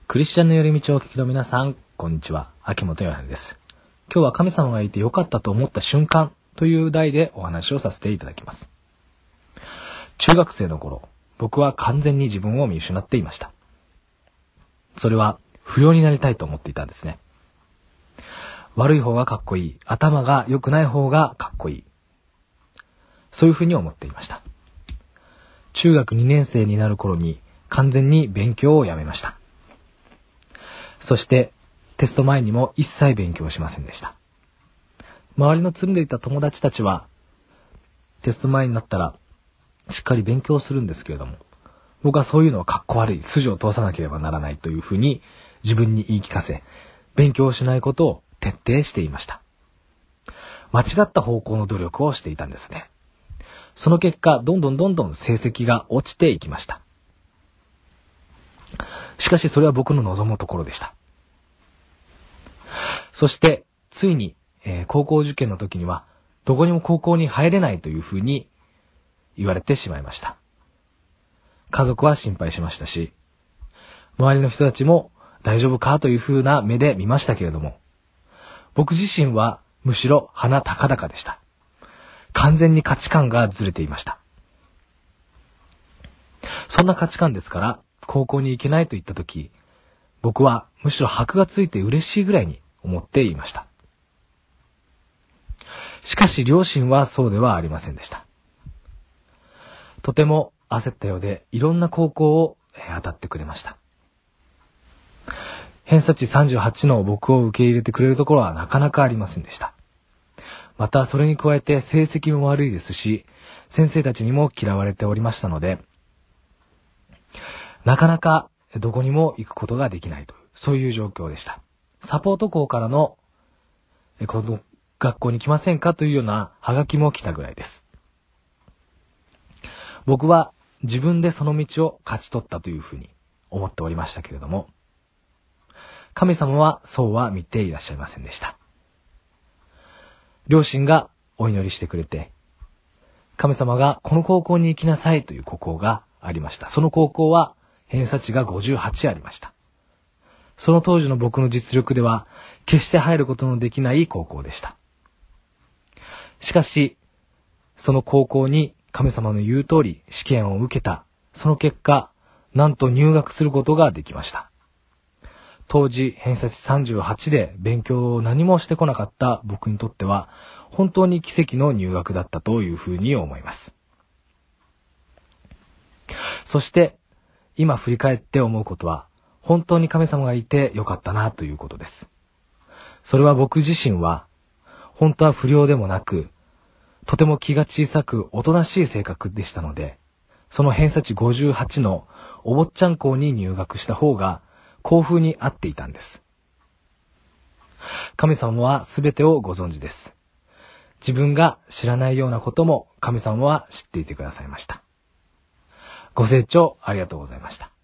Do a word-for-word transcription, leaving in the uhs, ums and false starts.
クリスチャンの寄り道をお聞きの皆さん、こんにちは。秋元ヨハネです。今日は神様がいてよかったと思った瞬間という題でお話をさせていただきます。中学生の頃、僕は完全に自分を見失っていました。それは不良になりたいと思っていたんですね。悪い方がかっこいい、頭が良くない方がかっこいい。そういうふうに思っていました。中学にねん生になる頃に完全に勉強をやめました。そしてテスト前にも一切勉強しませんでした。周りのつるんでいた友達たちはテスト前になったらしっかり勉強するんですけれども、僕はそういうのはかっこ悪い、筋を通さなければならないというふうに自分に言い聞かせ、勉強しないことを徹底していました。間違った方向の努力をしていたんですね。その結果、どんどんどんどん成績が落ちていきました。しかしそれは僕の望むところでした。そして、ついに、えー、高校受験の時には、どこにも高校に入れないというふうに言われてしまいました。家族は心配しましたし、周りの人たちも大丈夫かというふうな目で見ましたけれども、僕自身はむしろ鼻高々でした。完全に価値観がずれていました。そんな価値観ですから、高校に行けないと言ったとき、僕はむしろ箔がついて嬉しいぐらいに思っていました。しかし両親はそうではありませんでした。とても焦ったようで、いろんな高校を当たってくれました。偏差値さんじゅうはちの僕を受け入れてくれるところはなかなかありませんでした。またそれに加えて成績も悪いですし、先生たちにも嫌われておりましたので、なかなかどこにも行くことができないという、そういう状況でした。サポート校からの、この学校に来ませんかというようなハガキも来たぐらいです。僕は自分でその道を勝ち取ったというふうに思っておりましたけれども、神様はそうは見ていらっしゃいませんでした。両親がお祈りしてくれて、神様がこの高校に行きなさいという高校がありました。その高校は偏差値がごじゅうはちありました。その当時の僕の実力では決して入ることのできない高校でした。しかし、その高校に神様の言う通り試験を受けた。その結果、なんと入学することができました。当時偏差値さんじゅうはちで勉強を何もしてこなかった僕にとっては本当に奇跡の入学だったというふうに思います。そして今振り返って思うことは、本当に神様がいてよかったなということです。それは僕自身は本当は不良でもなく、とても気が小さくおとなしい性格でしたので、その偏差値ごじゅうはちのお坊ちゃん校に入学した方が幸福に合っていたんです。神様はすべてをご存知です。自分が知らないようなことも神様は知っていてくださいました。ご清聴ありがとうございました。